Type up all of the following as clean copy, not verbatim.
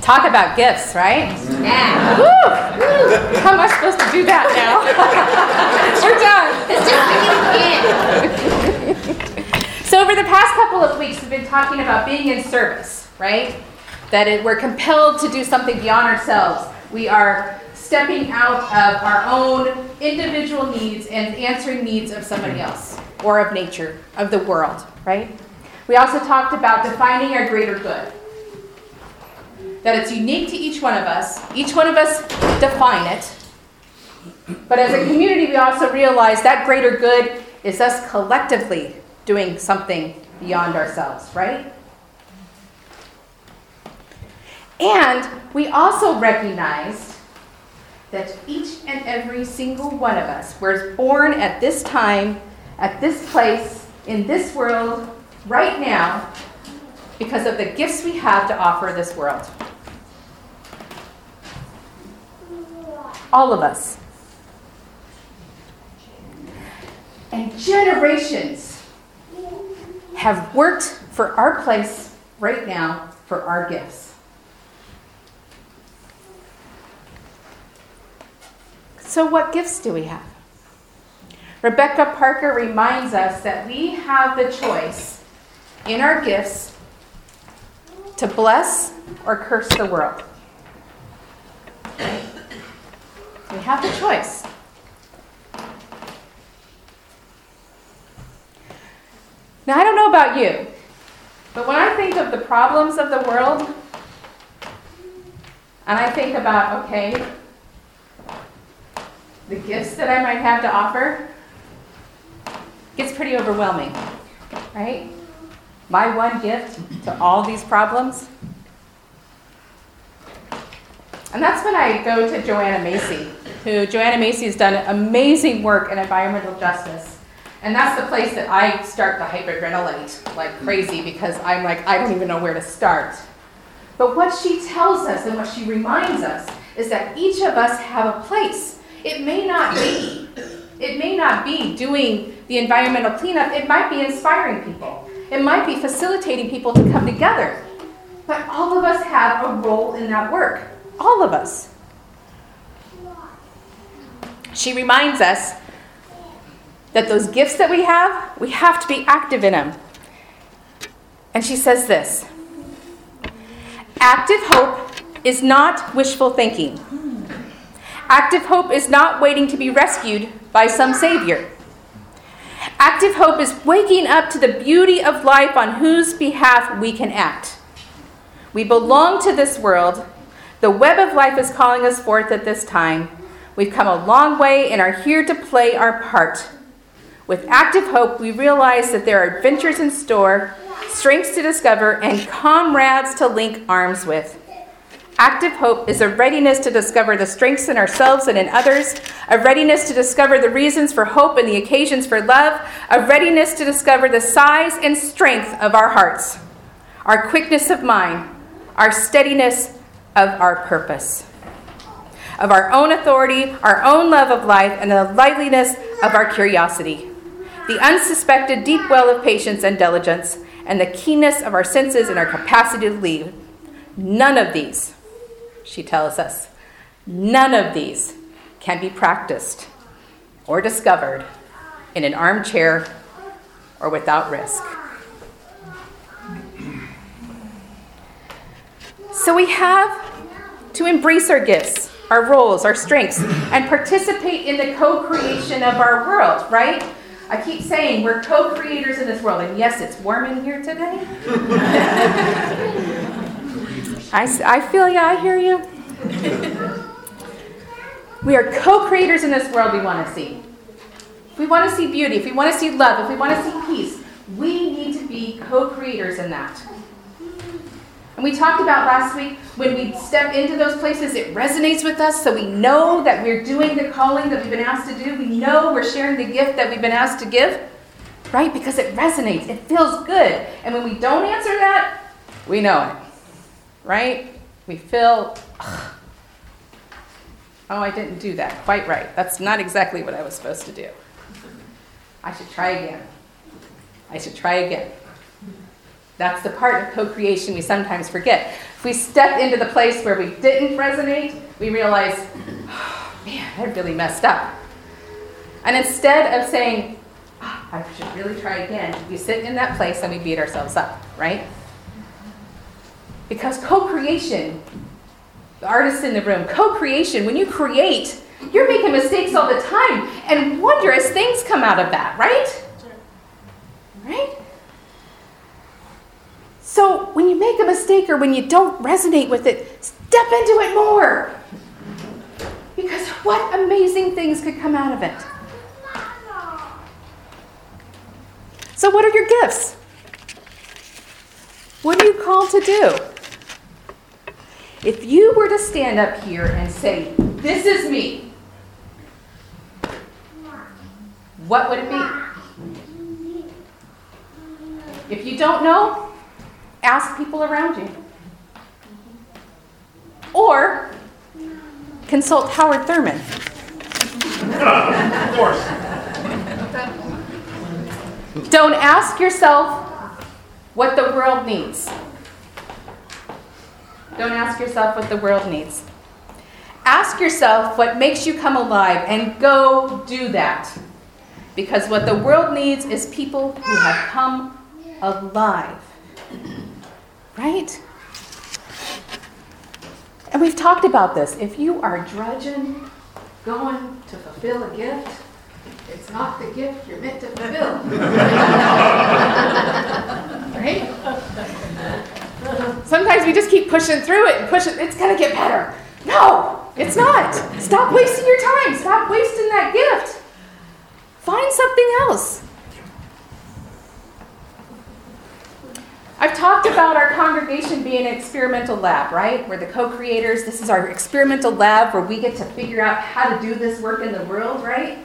Talk about gifts, right? Yeah. Woo! How am I supposed to do that now? We're done. It's just begin. So over the past couple of weeks, we've been talking about being in service, right? We're compelled to do something beyond ourselves. We are stepping out of our own individual needs and answering needs of somebody else, or of nature, of the world, right? We also talked about defining our greater good. That it's unique to each one of us. Each one of us define it. But as a community, we also realize that greater good is us collectively doing something beyond ourselves, right? And we also recognized that each and every single one of us was born at this time, at this place, in this world, right now, because of the gifts we have to offer this world. All of us. And generations have worked for our place right now for our gifts. So what gifts do we have? Rebecca Parker reminds us that we have the choice in our gifts to bless or curse the world. We have the choice. Now, I don't know about you, but when I think of the problems of the world, and I think about, okay, the gifts that I might have to offer, it gets pretty overwhelming, right? My one gift to all these problems. And that's when I go to Joanna Macy, Joanna Macy has done amazing work in environmental justice. And that's the place that I start to hyperventilate like crazy because I'm like, I don't even know where to start. But what she tells us and what she reminds us is that each of us have a place. It may not be doing the environmental cleanup. It might be inspiring people. It might be facilitating people to come together. But all of us have a role in that work. All of us. She reminds us that those gifts that we have to be active in them. And she says this: active hope is not wishful thinking. Active hope is not waiting to be rescued by some savior. Active hope is waking up to the beauty of life on whose behalf we can act. We belong to this world. The web of life is calling us forth at this time. We've come a long way and are here to play our part. With active hope, we realize that there are adventures in store, strengths to discover, and comrades to link arms with. Active hope is a readiness to discover the strengths in ourselves and in others, a readiness to discover the reasons for hope and the occasions for love, a readiness to discover the size and strength of our hearts, our quickness of mind, our steadiness of our purpose, of our own authority, our own love of life, and the liveliness of our curiosity, the unsuspected deep well of patience and diligence, and the keenness of our senses and our capacity to lead. None of these, she tells us, none of these can be practiced or discovered in an armchair or without risk. So we have to embrace our gifts, our roles, our strengths, and participate in the co-creation of our world, right? I keep saying we're co-creators in this world, and yes, it's warm in here today. I feel you, I hear you. We are co-creators in this world we want to see. If we want to see beauty, if we want to see love, if we want to see peace, we need to be co-creators in that. And we talked about last week, when we step into those places, it resonates with us, so we know that we're doing the calling that we've been asked to do. We know we're sharing the gift that we've been asked to give, right? Because it resonates. It feels good. And when we don't answer that, we know it, right? We feel, oh, I didn't do that quite right. That's not exactly what I was supposed to do. I should try again. That's the part of co-creation we sometimes forget. If we step into the place where we didn't resonate, we realize, oh, man, I really messed up. And instead of saying, oh, I should really try again, we sit in that place and we beat ourselves up, right? Because co-creation, the artists in the room, co-creation, when you create, you're making mistakes all the time, and wondrous things come out of that, right? Right? So when you make a mistake or when you don't resonate with it, step into it more. Because what amazing things could come out of it. So what are your gifts? What are you called to do? If you were to stand up here and say, this is me, what would it be? If you don't know, ask people around you. Or consult Howard Thurman. Of course. Don't ask yourself what the world needs. Don't ask yourself what the world needs. Ask yourself what makes you come alive and go do that. Because what the world needs is people who have come alive. Right? And we've talked about this. If you are drudging, going to fulfill a gift, it's not the gift you're meant to fulfill. Right? Sometimes we just keep pushing through it and pushing. It's going to get better. No, it's not. Stop wasting your time. Stop wasting that gift. Find something else. I've talked about our congregation being an experimental lab, right? We're the co-creators. This is our experimental lab where we get to figure out how to do this work in the world, right?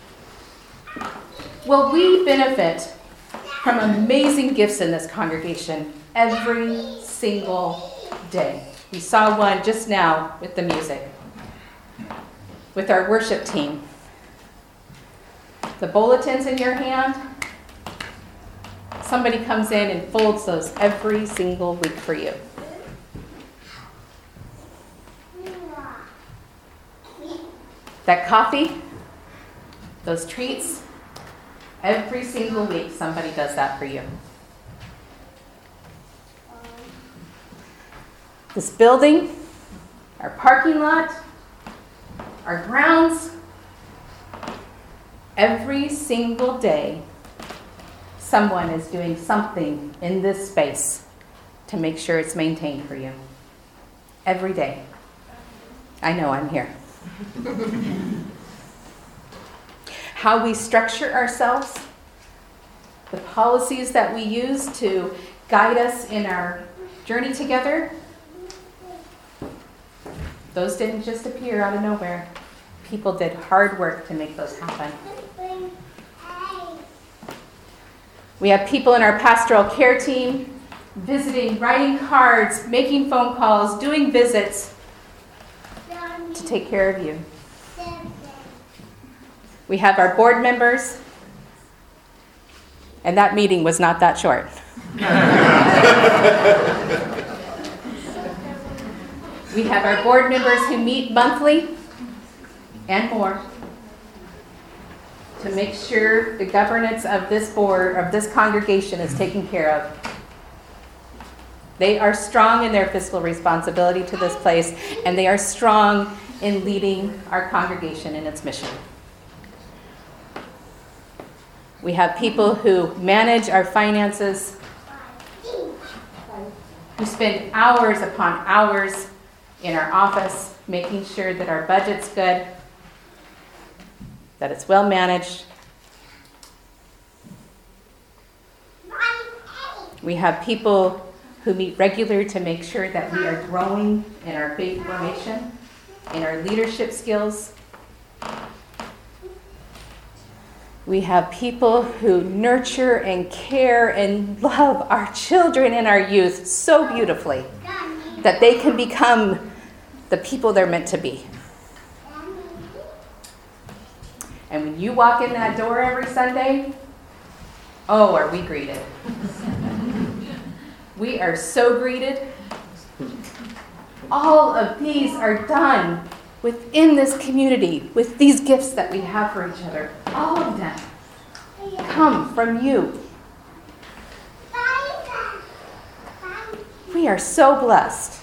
Well, we benefit from amazing gifts in this congregation every single day. We saw one just now with the music, with our worship team. The bulletins in your hand, somebody comes in and folds those every single week for you. That coffee, those treats, every single week somebody does that for you. This building, our parking lot, our grounds, every single day, someone is doing something in this space to make sure it's maintained for you. Every day. I know I'm here. How we structure ourselves, the policies that we use to guide us in our journey together, those didn't just appear out of nowhere. People did hard work to make those happen. We have people in our pastoral care team visiting, writing cards, making phone calls, doing visits to take care of you. We have our board members, and that meeting was not that short. We have our board members who meet monthly and more to make sure the governance of this board, of this congregation, is taken care of. They are strong in their fiscal responsibility to this place, and they are strong in leading our congregation in its mission. We have people who manage our finances, who spend hours upon hours in our office making sure that our budget's good, that it's well managed. We have people who meet regularly to make sure that we are growing in our faith formation, in our leadership skills. We have people who nurture and care and love our children and our youth so beautifully that they can become the people they're meant to be. And when you walk in that door every Sunday, oh, are we greeted. We are so greeted. All of these are done within this community with these gifts that we have for each other. All of them come from you. We are so blessed.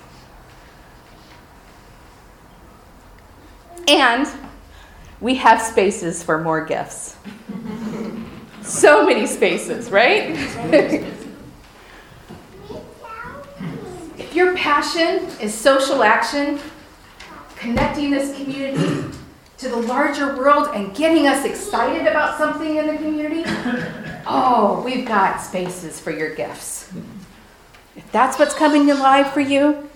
And we have spaces for more gifts. So many spaces, right? If your passion is social action, connecting this community to the larger world and getting us excited about something in the community, oh, we've got spaces for your gifts. If that's what's coming alive for you,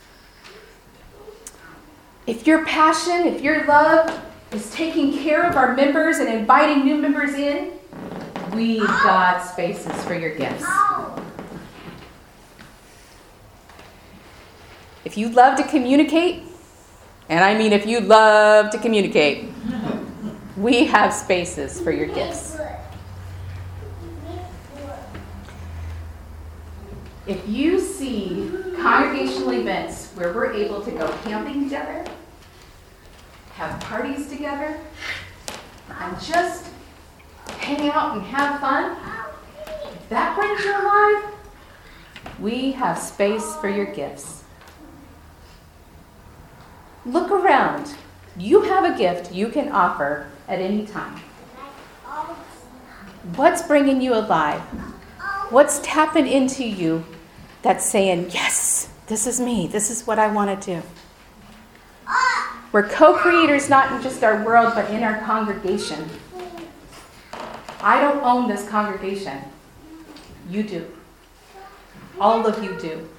if your passion, if your love is taking care of our members and inviting new members in, we've got spaces for your gifts. If you love to communicate, and I mean if you love to communicate, we have spaces for your gifts. If you see congregational events where we're able to go camping together, have parties together, and just hang out and have fun, if that brings you alive, we have space for your gifts. Look around. You have a gift you can offer at any time. What's bringing you alive? What's tapping into you that's saying, yes, this is me. This is what I want to do. We're co-creators not in just our world, but in our congregation. I don't own this congregation. You do. All of you do.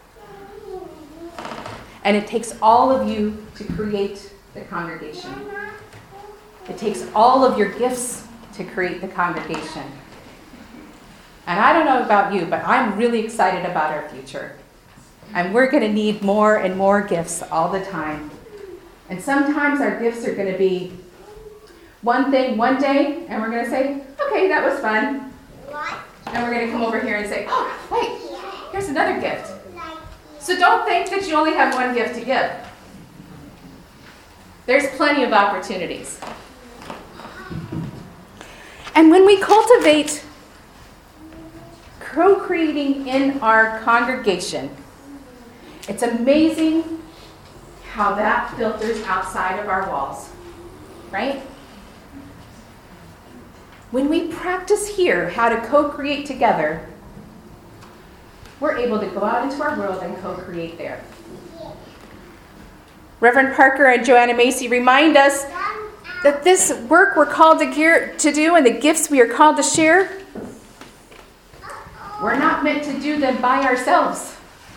And it takes all of you to create the congregation. It takes all of your gifts to create the congregation. And I don't know about you, but I'm really excited about our future. And we're going to need more and more gifts all the time. And sometimes our gifts are going to be one thing one day, and we're going to say, okay, that was fun. And we're going to come over here and say, oh, wait, here's another gift. So don't think that you only have one gift to give. There's plenty of opportunities. And when we cultivate co-creating in our congregation, it's amazing how that filters outside of our walls, right? When we practice here how to co-create together, we're able to go out into our world and co-create there. Reverend Parker and Joanna Macy remind us that this work we're called to do and the gifts we are called to share, we're not meant to do them by ourselves.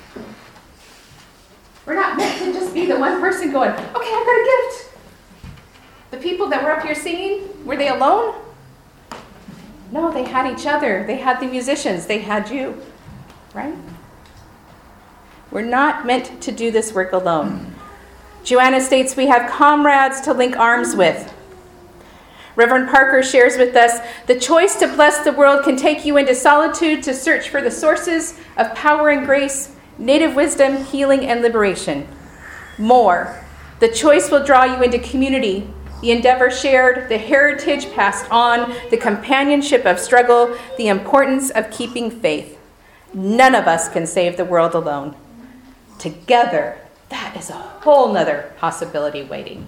We're not meant to just be the one person going, okay, I've got a gift. The people that were up here singing, were they alone? No, they had each other. They had the musicians. They had you. Right? We're not meant to do this work alone. Joanna states we have comrades to link arms with. Reverend Parker shares with us, the choice to bless the world can take you into solitude to search for the sources of power and grace, native wisdom, healing, and liberation. More, the choice will draw you into community, the endeavor shared, the heritage passed on, the companionship of struggle, the importance of keeping faith. None of us can save the world alone. Together, that is a whole nother possibility waiting.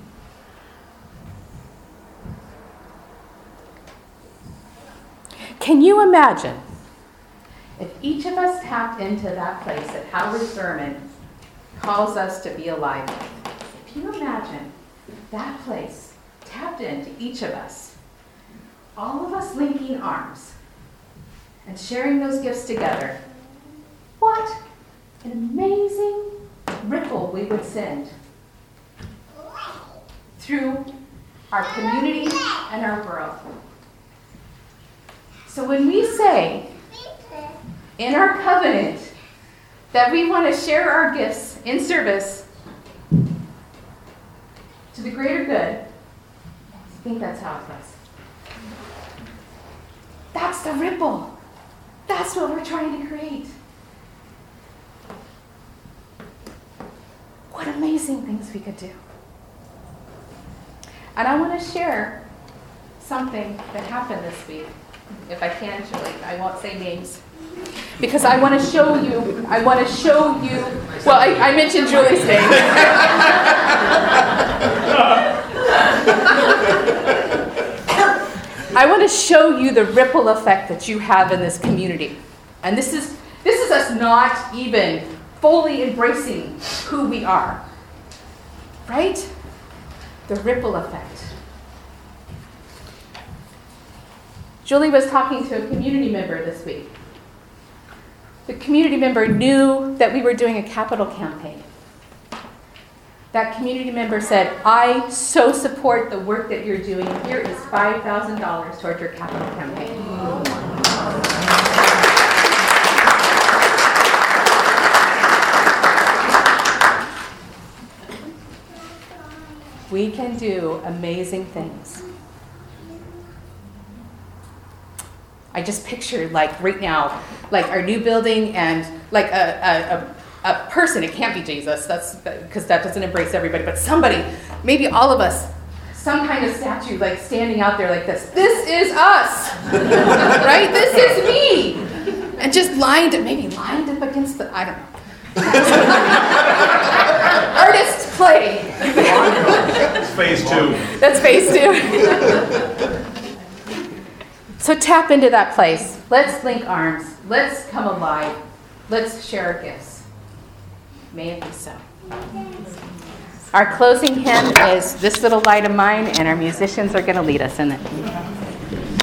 Can you imagine if each of us tapped into that place that Howard Thurman calls us to be alive? If you imagine that place tapped into each of us, all of us linking arms and sharing those gifts together, what an amazing ripple we would send through our community and our world. So when we say in our covenant that we want to share our gifts in service to the greater good, I think that's how it goes. That's the ripple. That's what we're trying to create. amazing things we could do. And I want to share something that happened this week. If I can, Julie, I won't say names. Because I want to show you, well, I mentioned Julie's name. I want to show you the ripple effect that you have in this community. And this is us not even fully embracing who we are. Right? The ripple effect. Julie was talking to a community member this week. The community member knew that we were doing a capital campaign. That community member said, I so support the work that you're doing. Here is $5,000 towards your capital campaign. We can do amazing things. I just pictured, like, right now, like our new building and like a person. It can't be Jesus, that's because that doesn't embrace everybody, but somebody, maybe all of us, some kind of statue like standing out there like this. This is us, right? This is me. And just lined up against the, I don't know. Artist play. That's phase 2. That's phase 2. So tap into that place. Let's link arms. Let's come alive. Let's share our gifts. May it be so. Our closing hymn is This Little Light of Mine, and our musicians are going to lead us in it.